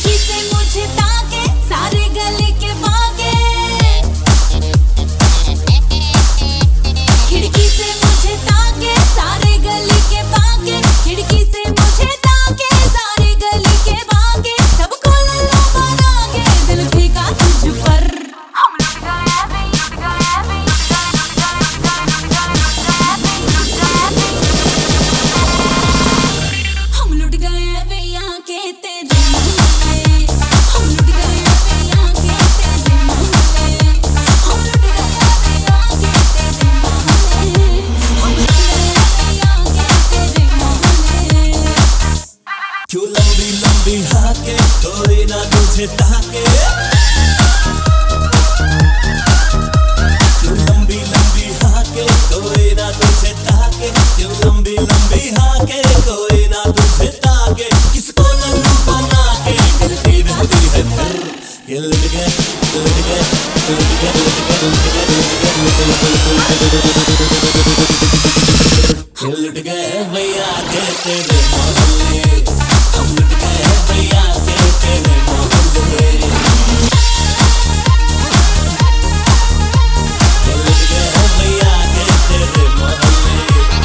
खिड़की से मुझे ताके सारे गली के भागे, खिड़की से मुझे ताके सारे गली के भागे, खिड़की से मुझे ताके सारे गली के भागे, सबको लल्ला बना के दिल फेंका तुझ पर। हम लुट गए वे, लुट गए वे, हम लुट गए वे यहाँ के तेरे मामले, हम लुट गए वे यहाँ के तेरे मामले, हम लुट गए वे यहाँ के तेरे मामले, हम लुट गए वे यहाँ के तेरे मामले। क्यों लंबी लंबी हाके कोई ना तुझे ताके, क्यों लंबी लंबी हाके कोई ना तुझे ताके, क्यों लंबी लंबी हाके कोई ना तुझे ताके, किसको लल्लू बना के गिरती रहती है फिर। ये लुट गए, लुट गए, लुट गए, लुट गए, लुट गए, लुट गए, लुट गए भैया के तेरे मोहल्ले, हम लुट गए भैया के तेरे मोहल्ले, लुट गए भैया के तेरे मोहल्ले।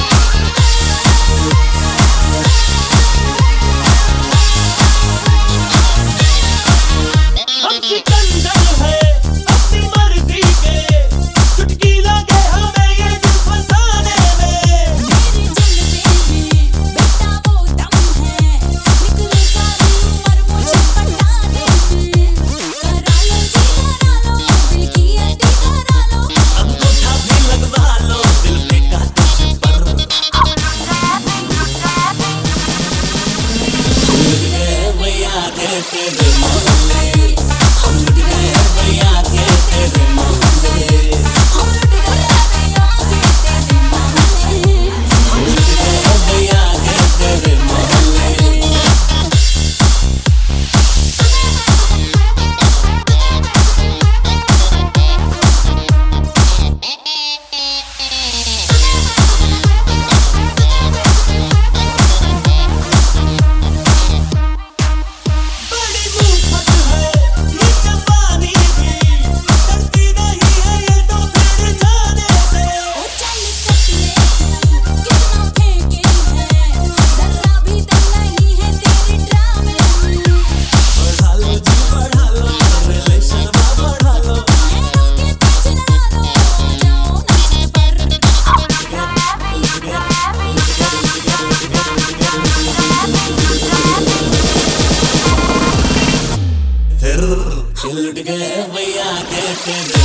हम सिकंदर है अपनी मर्जी के, चुटकी लगे हमें ये दिल फसाने में। मेरी जलवे में बेटा वो दम है, निकले सारी उम्र मुझे पटाने में। करा लो जी करा लो, दिल की अड्डी करा लो, अंगूठा भी लगवा लो दिल फेंका तुझ पर। लुट गए भैया के तेरे मोहल्ले, हम लुट गए भैया के तेरे मोहल्ले, हम लुट गए वे यहाँ के तेरे मामले, हम लुट गए भैया के तेरे मोहल्ले। बड़ी मुफ्त है ये जवानी भी, डरती नहीं है ये तो फिर जाने से। ओ चल कतले तू कितना फेंके है, जरा भी दम नहीं है तेरे ड्रामे में। बढ़ा लो जी बढ़ा लो, रिलेशन बढ़ा लो, नैनों के पाँच लगा लो, जाओ ना छत पर। हम लुट गए वे, लुट गए, लुट गए, लुट गए, लुट गए, लुट गए, फिर लुट गए भैया के तेरे